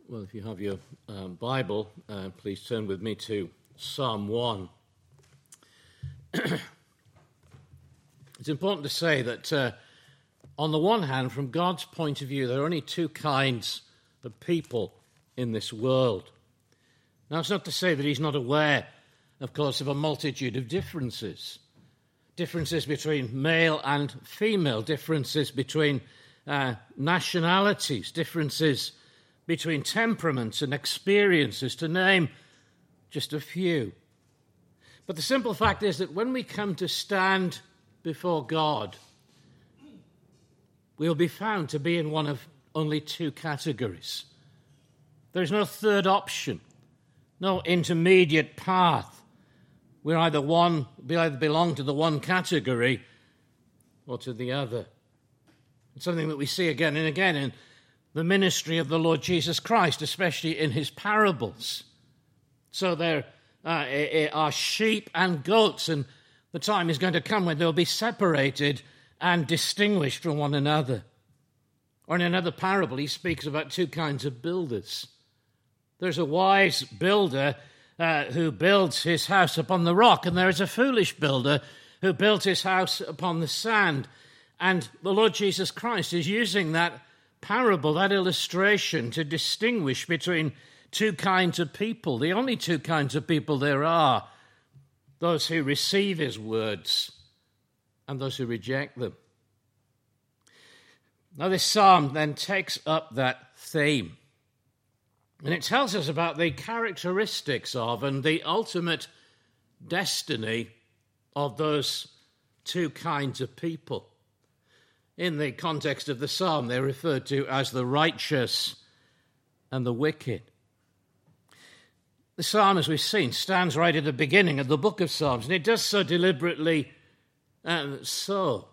Well, if you have your Bible, please turn with me to Psalm 1. It's important to say that on the one hand, from God's point of view, there are only two kinds of people in this world. Now, it's not to say that he's not aware, of course, of a multitude of differences. Differences between male and female, differences between nationalities, differences between temperaments and experiences, to name just a few. But the simple fact is that when we come to stand before God, we'll be found to be in one of only two categories. There's no third option, no intermediate path. We either belong to the one category or to the other. It's something that we see again and again in the ministry of the Lord Jesus Christ, especially in his parables. So there are sheep and goats, and the time is going to come when they'll be separated and distinguished from one another. Or in another parable, he speaks about two kinds of builders. There's a wise builder who builds his house upon the rock, and there is a foolish builder who built his house upon the sand. And the Lord Jesus Christ is using that parable, that illustration, to distinguish between two kinds of people, the only two kinds of people there are, those who receive his words and those who reject them. Now this psalm then takes up that theme, and it tells us about the characteristics of and the ultimate destiny of those two kinds of people. In the context of the psalm, they're referred to as the righteous and the wicked. The psalm, as we've seen, stands right at the beginning of the book of Psalms, and it does so deliberately so.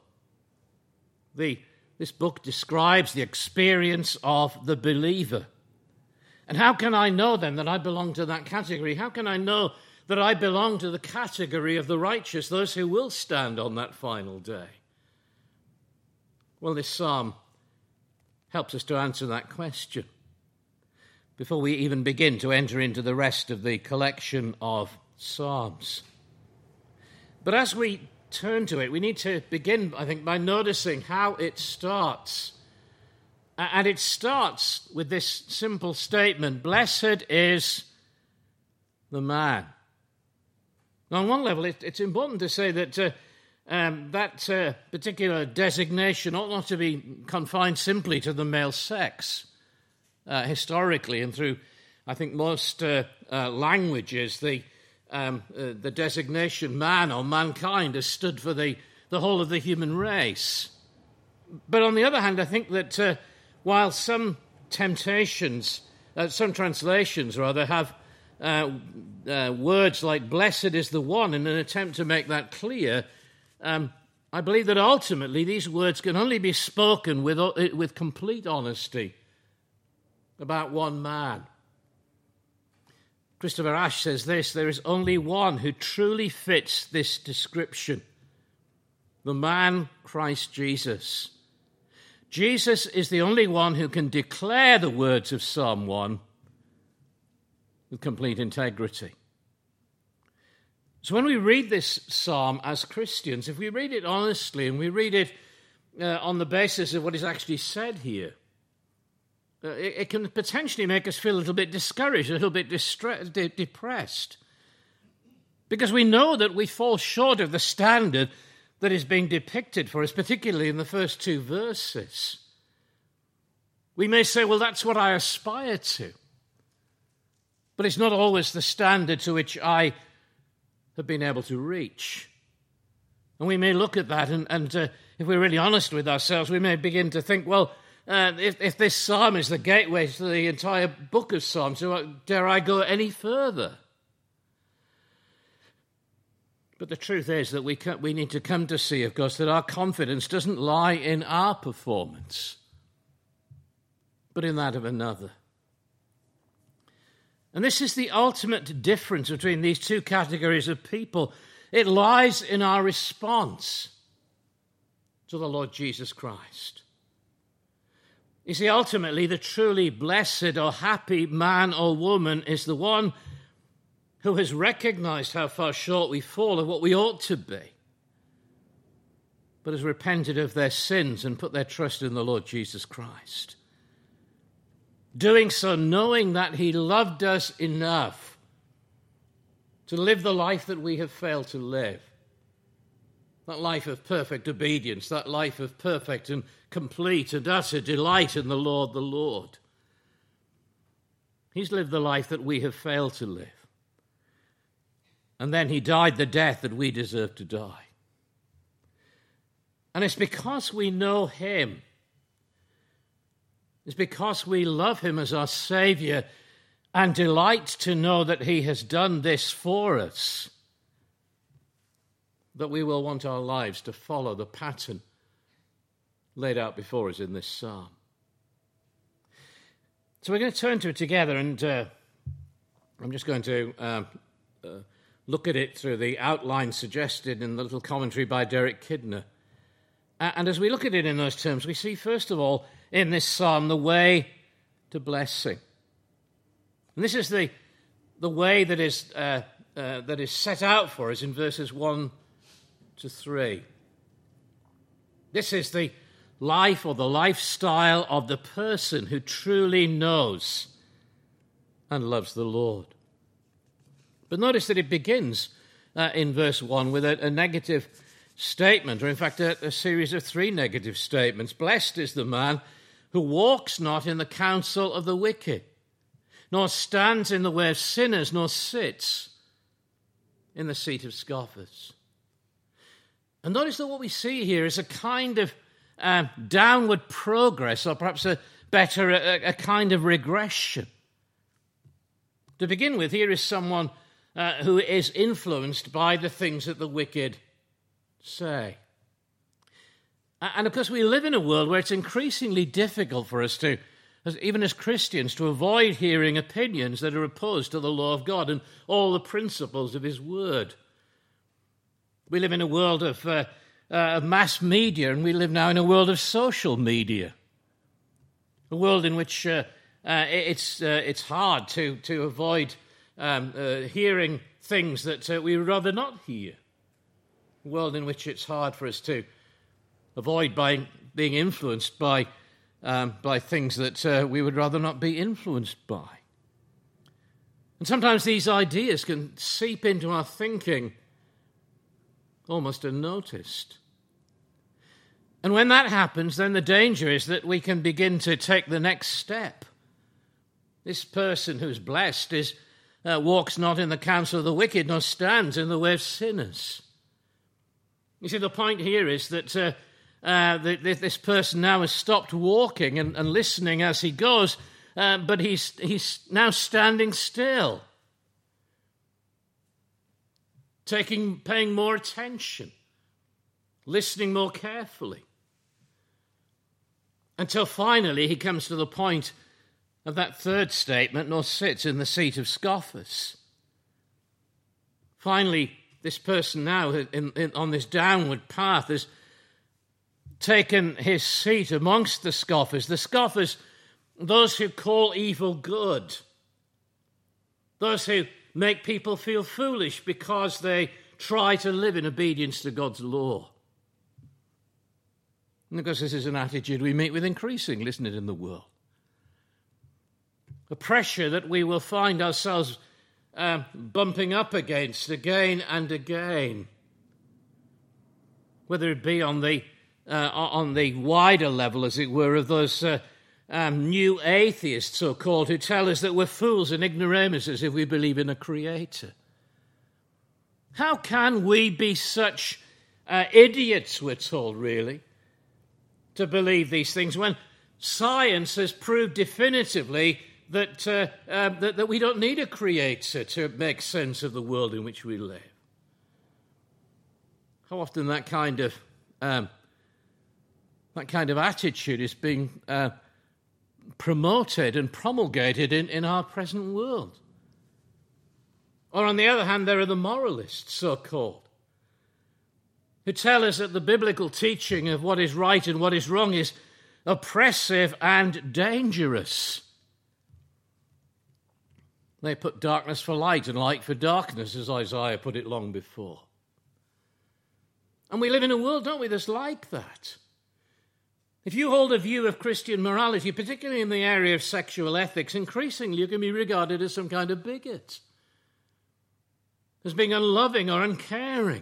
This book describes the experience of the believer. And how can I know then that I belong to that category? How can I know that I belong to the category of the righteous, those who will stand on that final day? Well, this psalm helps us to answer that question before we even begin to enter into the rest of the collection of psalms. But as we turn to it, we need to begin, I think, by noticing how it starts. And it starts with this simple statement: blessed is the man. Now, on one level, it's important to say that that particular designation ought not to be confined simply to the male sex. Historically, and through, I think, most languages, the designation man or mankind has stood for the whole of the human race. But on the other hand, I think that while some translations have words like blessed is the one in an attempt to make that clear, I believe that ultimately these words can only be spoken with complete honesty about one man. Christopher Ash says this: there is only one who truly fits this description, the man Christ Jesus. Jesus is the only one who can declare the words of Psalm 1 with complete integrity. So when we read this psalm as Christians, if we read it honestly and we read it on the basis of what is actually said here, it can potentially make us feel a little bit discouraged, a little bit depressed, because we know that we fall short of the standard that is being depicted for us, particularly in the first two verses. We may say, well, that's what I aspire to, but it's not always the standard to which I have been able to reach. And we may look at that, and if we're really honest with ourselves, we may begin to think, well, if this psalm is the gateway to the entire book of Psalms, dare I go any further? But the truth is that we need to come to see, of course, that our confidence doesn't lie in our performance, but in that of another. And this is the ultimate difference between these two categories of people. It lies in our response to the Lord Jesus Christ. You see, ultimately, the truly blessed or happy man or woman is the one who has recognized how far short we fall of what we ought to be, but has repented of their sins and put their trust in the Lord Jesus Christ. Doing so knowing that he loved us enough to live the life that we have failed to live. That life of perfect obedience, that life of perfect and complete and utter delight in the Lord, the Lord. He's lived the life that we have failed to live. And then he died the death that we deserve to die. And it's because we know him. It's because we love him as our Savior and delight to know that he has done this for us, that we will want our lives to follow the pattern laid out before us in this psalm. So we're going to turn to it together, and I'm just going to look at it through the outline suggested in the little commentary by Derek Kidner. And as we look at it in those terms, we see, first of all, in this psalm, the way to blessing. And this is the way that is set out for us in verses 1 to 3. This is the life or the lifestyle of the person who truly knows and loves the Lord. But notice that it begins in verse 1 with a negative statement, or in fact a series of 3 negative statements. Blessed is the man who walks not in the counsel of the wicked, nor stands in the way of sinners, nor sits in the seat of scoffers. And notice that what we see here is a kind of downward progress, or perhaps a kind of regression. To begin with, here is someone who is influenced by the things that the wicked say. And of course, we live in a world where it's increasingly difficult for us to, even as Christians, to avoid hearing opinions that are opposed to the law of God and all the principles of his word. We live in a world of mass media, and we live now in a world of social media, a world in which it's hard to avoid hearing things that we would rather not hear, a world in which it's hard for us to avoid being influenced by things that we would rather not be influenced by. And sometimes these ideas can seep into our thinking almost unnoticed. And when that happens, then the danger is that we can begin to take the next step. This person who's blessed walks not in the counsel of the wicked, nor stands in the way of sinners. You see, the point here is that this person now has stopped walking and listening as he goes, but he's now standing still, paying more attention, listening more carefully, until finally he comes to the point of that third statement, nor sits in the seat of scoffers. Finally, this person now on this downward path has taken his seat amongst the scoffers, those who call evil good, those who make people feel foolish because they try to live in obedience to God's law. And of course, this is an attitude we meet with increasingly, isn't it, in the world? A pressure that we will find ourselves bumping up against again and again, whether it be on the wider level, as it were, of those new atheists, so-called, who tell us that we're fools and ignoramuses if we believe in a creator. How can we be such idiots, we're told, really, to believe these things when science has proved definitively that we don't need a creator to make sense of the world in which we live? How often that kind of attitude is being promoted and promulgated in our present world. Or on the other hand, there are the moralists, so-called, who tell us that the biblical teaching of what is right and what is wrong is oppressive, and dangerous. They put darkness for light and light for darkness, as Isaiah put it long before. And we live in a world, don't we, that's like that. If you hold a view of Christian morality, particularly in the area of sexual ethics, increasingly you can be regarded as some kind of bigot, as being unloving or uncaring.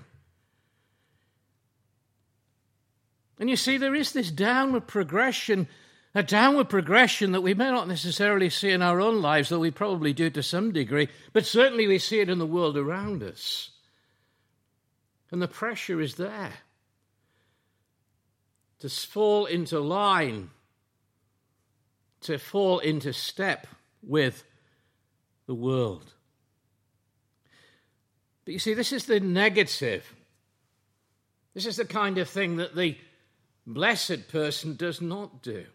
And you see, there is this downward progression, a downward progression that we may not necessarily see in our own lives, though we probably do to some degree, but certainly we see it in the world around us. And the pressure is there to fall into line, to fall into step with the world. But you see, this is the negative. This is the kind of thing that the blessed person does not do.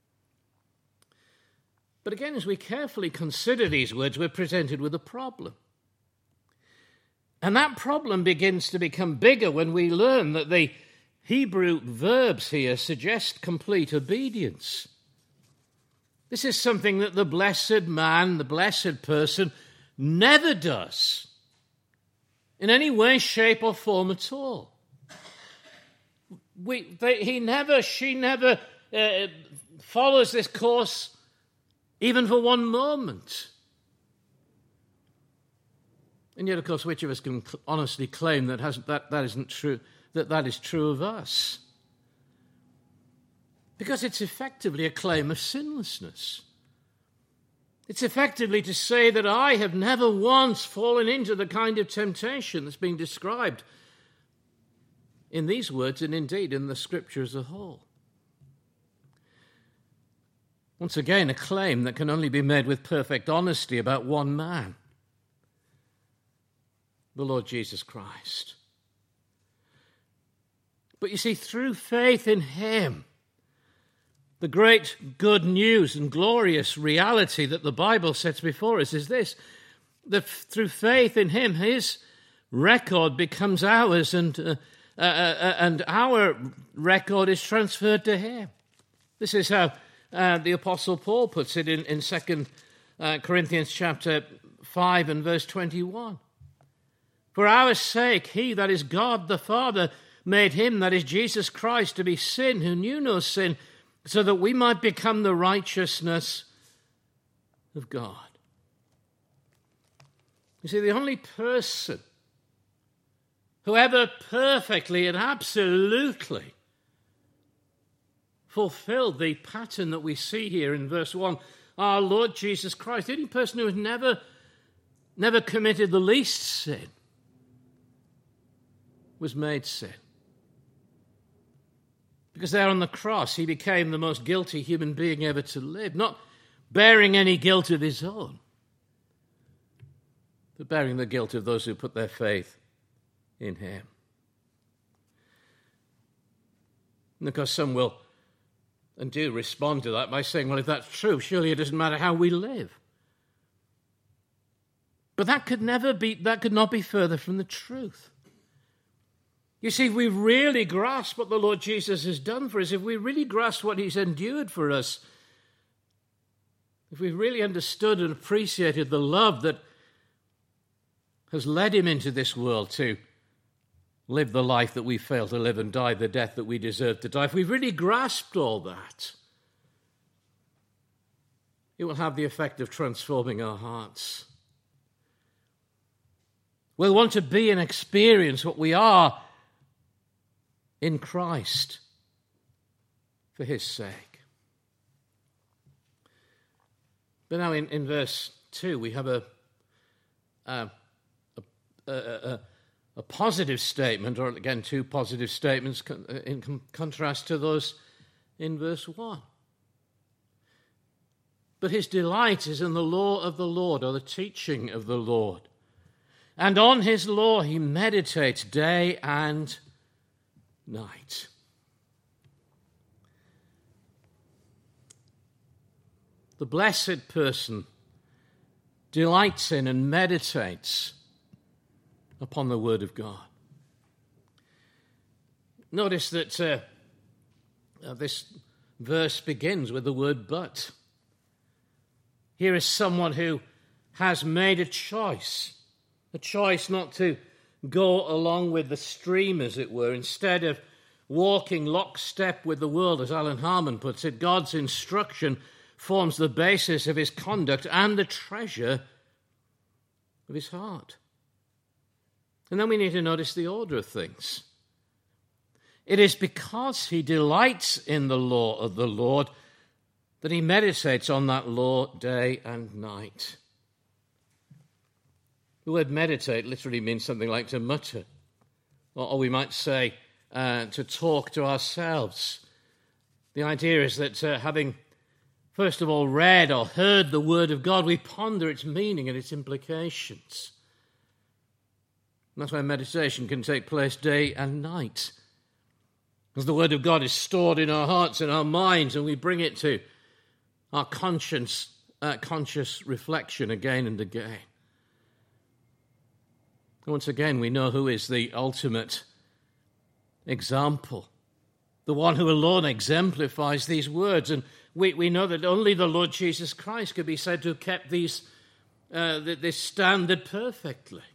But again, as we carefully consider these words, we're presented with a problem. And that problem begins to become bigger when we learn that the Hebrew verbs here suggest complete obedience. This is something that the blessed man, the blessed person, never does in any way, shape, or form at all. She never follows this course even for one moment. And yet, of course, which of us can honestly claim that isn't true, that is true of us? Because it's effectively a claim of sinlessness. It's effectively to say that I have never once fallen into the kind of temptation that's being described in these words and indeed in the Scripture as a whole. Once again, a claim that can only be made with perfect honesty about one man, the Lord Jesus Christ. But you see, through faith in him, the great good news and glorious reality that the Bible sets before us is this, that through faith in him, his record becomes ours and our record is transferred to him. This is how the Apostle Paul puts it in 2 Corinthians chapter 5 and verse 21. For our sake, he, that is God the Father, made him, that is Jesus Christ, to be sin who knew no sin, so that we might become the righteousness of God. You see, the only person who ever perfectly and absolutely fulfilled the pattern that we see here in verse 1, our Lord Jesus Christ, the only person who has never committed the least sin, was made sin. Because there on the cross, he became the most guilty human being ever to live, not bearing any guilt of his own, but bearing the guilt of those who put their faith in him. And of course, some will and do respond to that by saying, well, if that's true, surely it doesn't matter how we live. But that could not be further from the truth. You see, if we really grasp what the Lord Jesus has done for us, if we really grasp what he's endured for us, if we really understood and appreciated the love that has led him into this world to live the life that we fail to live and die the death that we deserve to die, if we've really grasped all that, it will have the effect of transforming our hearts. We'll want to be and experience what we are in Christ for his sake. But now in verse 2 we have a positive statement, or again two positive statements in contrast to those in verse 1. But his delight is in the law of the Lord, or the teaching of the Lord. And on his law he meditates day and night. The blessed person delights in and meditates upon the Word of God. Notice that this verse begins with the word but. Here is someone who has made a choice not to go along with the stream, as it were. Instead of walking lockstep with the world, as Alan Harmon puts it, God's instruction forms the basis of his conduct and the treasure of his heart. And then we need to notice the order of things. It is because he delights in the law of the Lord that he meditates on that law day and night. The word meditate literally means something like to mutter, or we might say to talk to ourselves. The idea is that having first of all read or heard the word of God, we ponder its meaning and its implications. And that's why meditation can take place day and night. As the word of God is stored in our hearts and our minds, and we bring it to our conscious reflection again and again. Once again, we know who is the ultimate example, the one who alone exemplifies these words. And we know that only the Lord Jesus Christ could be said to have kept this standard perfectly.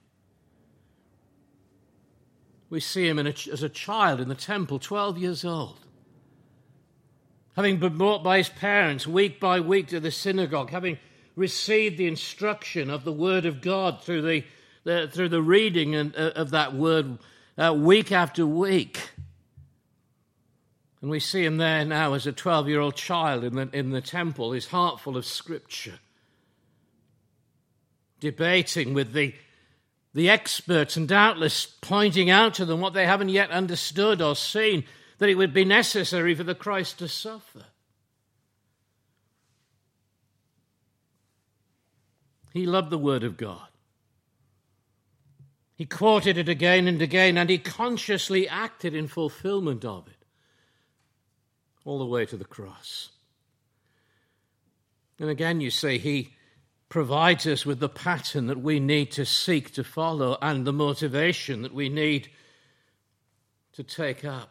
We see him as a child in the temple, 12 years old, having been brought by his parents week by week to the synagogue, having received the instruction of the word of God through the reading of that word week after week. And we see him there now as a 12-year-old child in the temple, his heart full of Scripture, debating with the experts and doubtless pointing out to them what they haven't yet understood or seen, that it would be necessary for the Christ to suffer. He loved the Word of God. He quoted it again and again, and he consciously acted in fulfillment of it, all the way to the cross. And again, you see, he provides us with the pattern that we need to seek to follow and the motivation that we need to take up.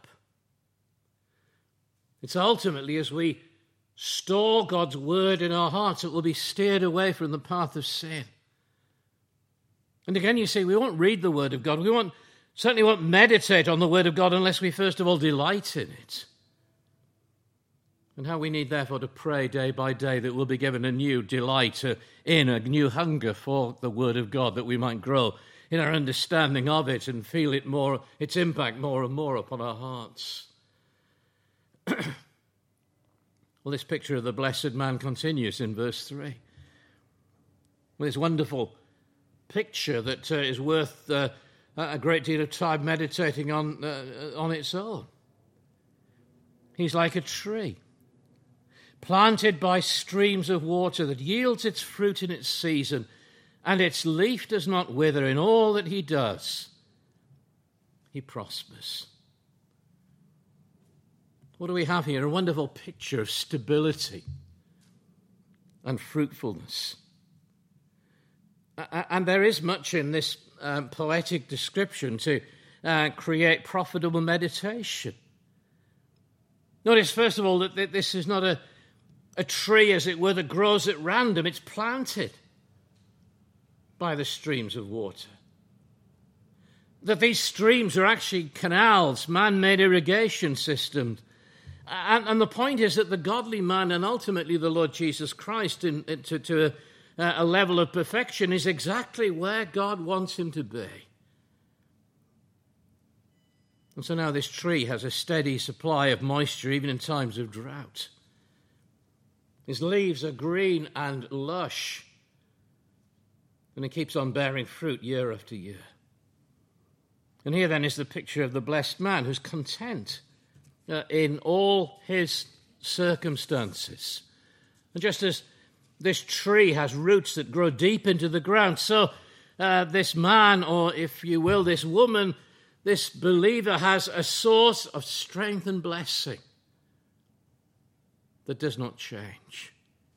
It's ultimately as we store God's word in our hearts that we'll be steered away from the path of sin. And again, you see, we won't read the word of God. We certainly won't meditate on the word of God unless we first of all delight in it. And how we need, therefore, to pray day by day that we'll be given a new delight in, a new hunger for the Word of God, that we might grow in our understanding of it and feel it more, its impact more and more upon our hearts. Well, this picture of the blessed man continues in verse 3. With this wonderful picture that is worth a great deal of time meditating on its own. He's like a tree, planted by streams of water that yields its fruit in its season, and its leaf does not wither. In all that he does, he prospers. What do we have here? A wonderful picture of stability and fruitfulness. And there is much in this poetic description to create profitable meditation. Notice, first of all, that this is not a tree, as it were, that grows at random. It's planted by the streams of water. That these streams are actually canals, man-made irrigation systems. And the point is that the godly man, and ultimately the Lord Jesus Christ, to a level of perfection, is exactly where God wants him to be. And so now this tree has a steady supply of moisture even in times of drought. His leaves are green and lush, and it keeps on bearing fruit year after year. And here then is the picture of the blessed man who's content in all his circumstances. And just as this tree has roots that grow deep into the ground, so this man, or if you will, this woman, this believer has a source of strength and blessing that does not change.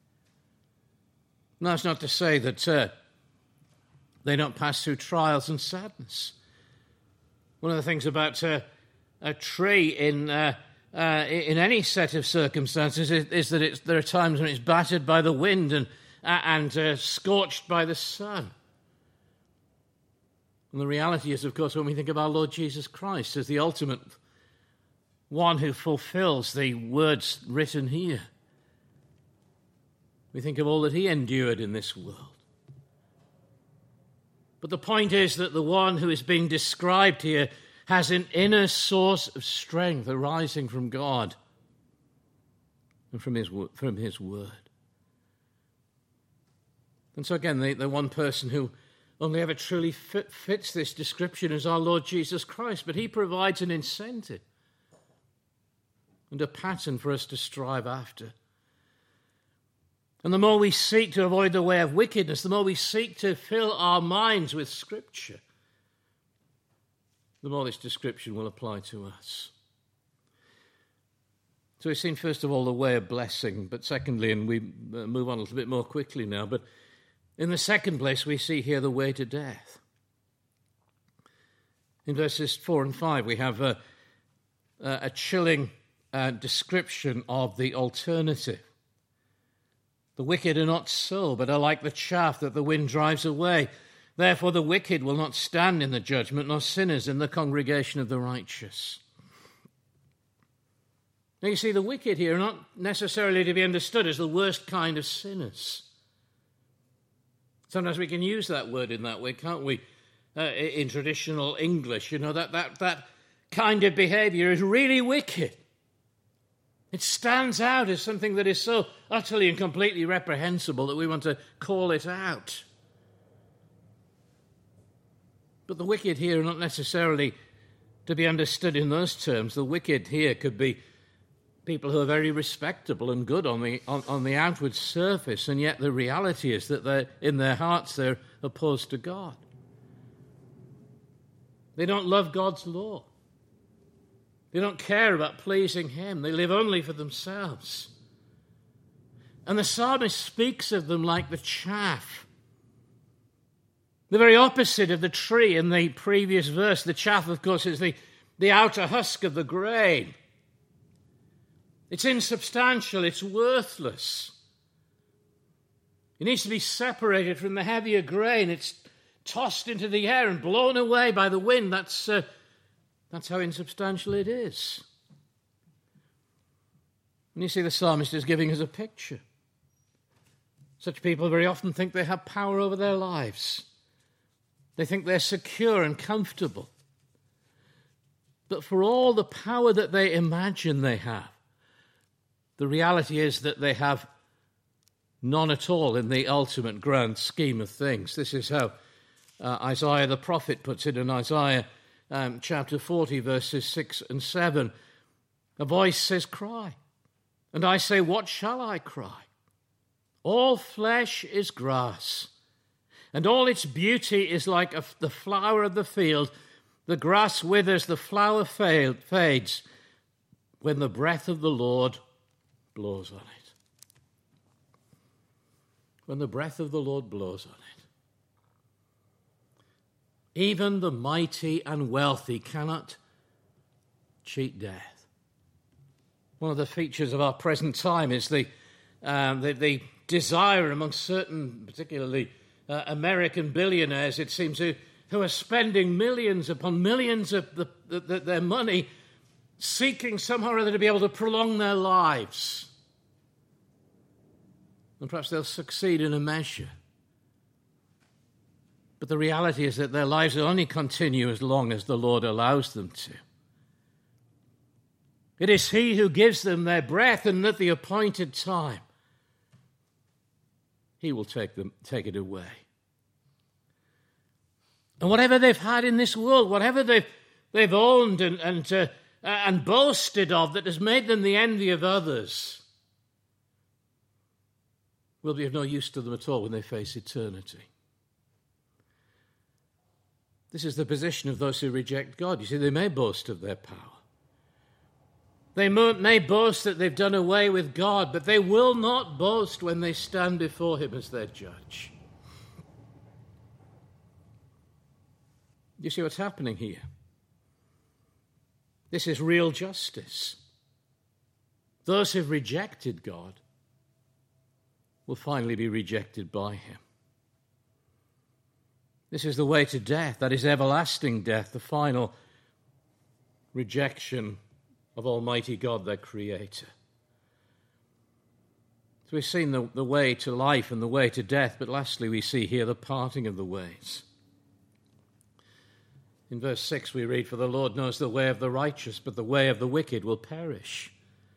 Now, that's not to say that they don't pass through trials and sadness. One of the things about a tree in in any set of circumstances is that there are times when it's battered by the wind and scorched by the sun. And the reality is, of course, when we think of our Lord Jesus Christ as the ultimate one who fulfills the words written here, we think of all that he endured in this world. But the point is that the one who is being described here has an inner source of strength arising from God and from his word. And so again, the one person who only ever truly fits this description is our Lord Jesus Christ, but he provides an incentive and a pattern for us to strive after. And the more we seek to avoid the way of wickedness, the more we seek to fill our minds with Scripture, the more this description will apply to us. So we've seen, first of all, the way of blessing, but secondly, and we move on a little bit more quickly now, but in the second place, we see here the way to death. In verses 4 and 5, we have a chilling description of the alternative. The wicked are not so, but are like the chaff that the wind drives away. Therefore the wicked will not stand in the judgment, nor sinners in the congregation of the righteous. Now you see, the wicked here are not necessarily to be understood as the worst kind of sinners. Sometimes we can use that word in that way, can't we? In traditional English, that kind of behavior is really wicked. It stands out as something that is so utterly and completely reprehensible that we want to call it out. But the wicked here are not necessarily to be understood in those terms. The wicked here could be people who are very respectable and good on the outward surface, and yet the reality is that in their hearts they're opposed to God. They don't love God's law. They don't care about pleasing him. They live only for themselves. And the psalmist speaks of them like the chaff. The very opposite of the tree in the previous verse. The chaff, of course, is the outer husk of the grain. It's insubstantial. It's worthless. It needs to be separated from the heavier grain. It's tossed into the air and blown away by the wind. That's how insubstantial it is. And you see, the psalmist is giving us a picture. Such people very often think they have power over their lives. They think they're secure and comfortable. But for all the power that they imagine they have, the reality is that they have none at all in the ultimate grand scheme of things. This is how Isaiah the prophet puts it in Isaiah chapter 40, verses 6 and 7. A voice says, "Cry." And I say, "What shall I cry?" All flesh is grass, and all its beauty is like the flower of the field. The grass withers, the flower fades, when the breath of the Lord blows on it. When the breath of the Lord blows on it. Even the mighty and wealthy cannot cheat death. One of the features of our present time is the desire among certain, particularly American billionaires, it seems, who are spending millions upon millions of their money seeking somehow or other to be able to prolong their lives. And perhaps they'll succeed in a measure. But the reality is that their lives will only continue as long as the Lord allows them to. It is He who gives them their breath, and at the appointed time, He will take it away. And whatever they've had in this world, whatever they've owned and boasted of that has made them the envy of others, will be of no use to them at all when they face eternity. This is the position of those who reject God. You see, they may boast of their power. They may boast that they've done away with God, but they will not boast when they stand before Him as their judge. You see what's happening here? This is real justice. Those who've rejected God will finally be rejected by him. This is the way to death, that is everlasting death, the final rejection of Almighty God, their Creator. So we've seen the way to life and the way to death, but lastly we see here the parting of the ways. In verse 6 we read, "For the Lord knows the way of the righteous, but the way of the wicked will perish."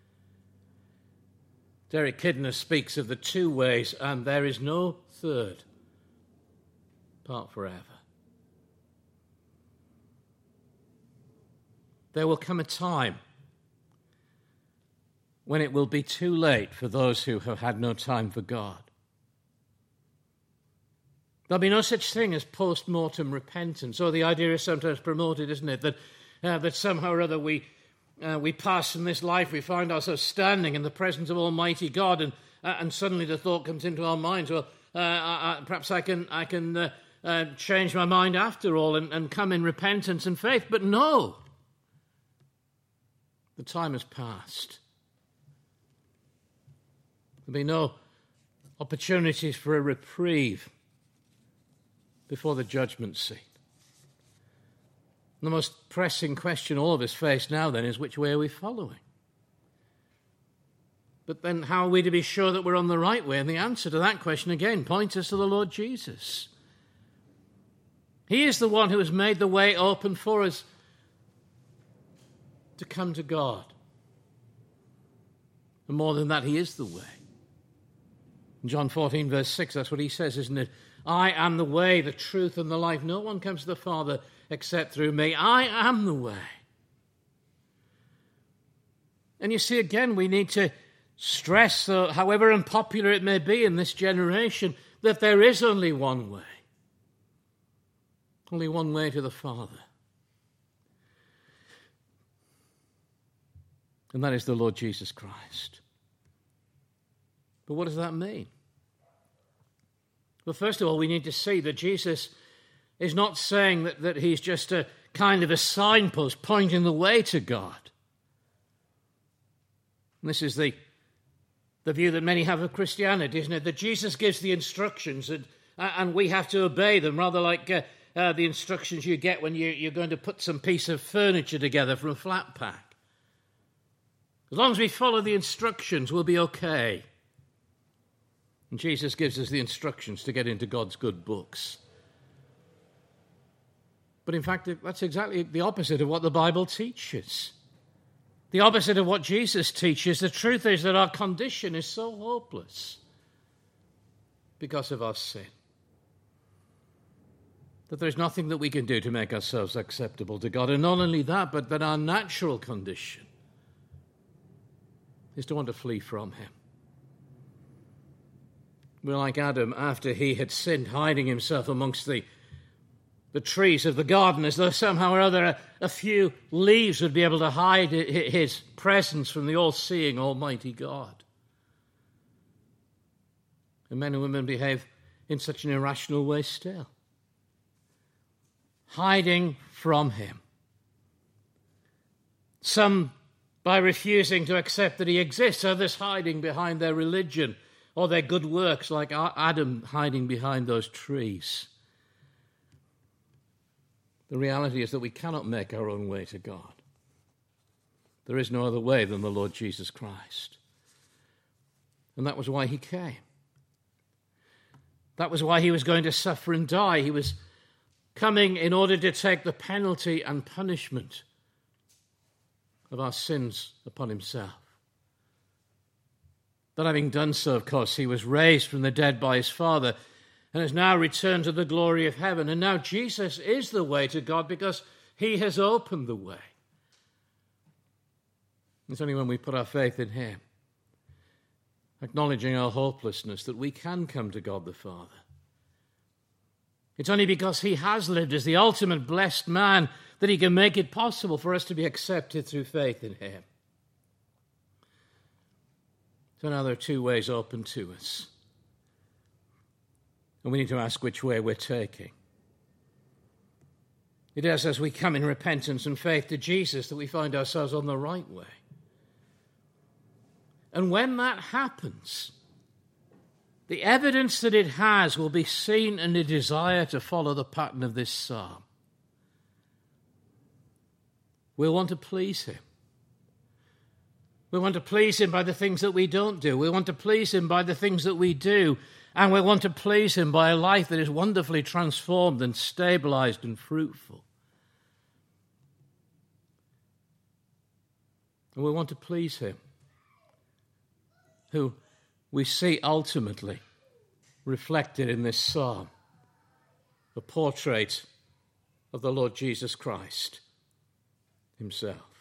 Derek Kidner speaks of the two ways, and there is no third. Part forever. There will come a time when it will be too late for those who have had no time for God. There'll be no such thing as post-mortem repentance. Or the idea is sometimes promoted, isn't it, that somehow or other we pass from this life, we find ourselves standing in the presence of Almighty God, and suddenly the thought comes into our minds, well, perhaps I can change my mind after all and come in repentance and faith. But no, the time has passed. There'll be no opportunities for a reprieve before the judgment seat. The most pressing question all of us face now then is, which way are we following? But then how are we to be sure that we're on the right way? And the answer to that question again points us to the Lord Jesus. He is the one who has made the way open for us to come to God. And more than that, he is the way. In John 14, verse 6, that's what he says, isn't it? "I am the way, the truth, and the life. No one comes to the Father except through me. I am the way." And you see, again, we need to stress, however unpopular it may be in this generation, that there is only one way. Only one way to the Father. And that is the Lord Jesus Christ. But what does that mean? Well, first of all, we need to see that Jesus is not saying that he's just a kind of a signpost pointing the way to God. And this is the view that many have of Christianity, isn't it? That Jesus gives the instructions and we have to obey them, rather like the instructions you get when you're going to put some piece of furniture together from a flat pack. As long as we follow the instructions, we'll be okay. And Jesus gives us the instructions to get into God's good books. But in fact, that's exactly the opposite of what the Bible teaches. The opposite of what Jesus teaches. The truth is that our condition is so hopeless because of our sin that there's nothing that we can do to make ourselves acceptable to God. And not only that, but that our natural condition is to want to flee from him. We're like Adam after he had sinned, hiding himself amongst the trees of the garden, as though somehow or other a few leaves would be able to hide his presence from the all-seeing Almighty God. And men and women behave in such an irrational way still, hiding from him. Some by refusing to accept that he exists, others hiding behind their religion or their good works, like Adam hiding behind those trees. The reality is that we cannot make our own way to God. There is no other way than the Lord Jesus Christ. And that was why he came. That was why he was going to suffer and die. He was coming in order to take the penalty and punishment of our sins upon himself. But having done so, of course, he was raised from the dead by his Father and has now returned to the glory of heaven. And now Jesus is the way to God because he has opened the way. It's only when we put our faith in him, acknowledging our hopelessness, that we can come to God the Father. It's only because he has lived as the ultimate blessed man that he can make it possible for us to be accepted through faith in him. So now there are two ways open to us. And we need to ask which way we're taking. It is as we come in repentance and faith to Jesus that we find ourselves on the right way. And when that happens, the evidence that it has will be seen in a desire to follow the pattern of this psalm. We want to please him. We want to please him by the things that we don't do. We want to please him by the things that we do. And we want to please him by a life that is wonderfully transformed and stabilized and fruitful. And we want to please him, who we see ultimately reflected in this psalm, the portrait of the Lord Jesus Christ himself.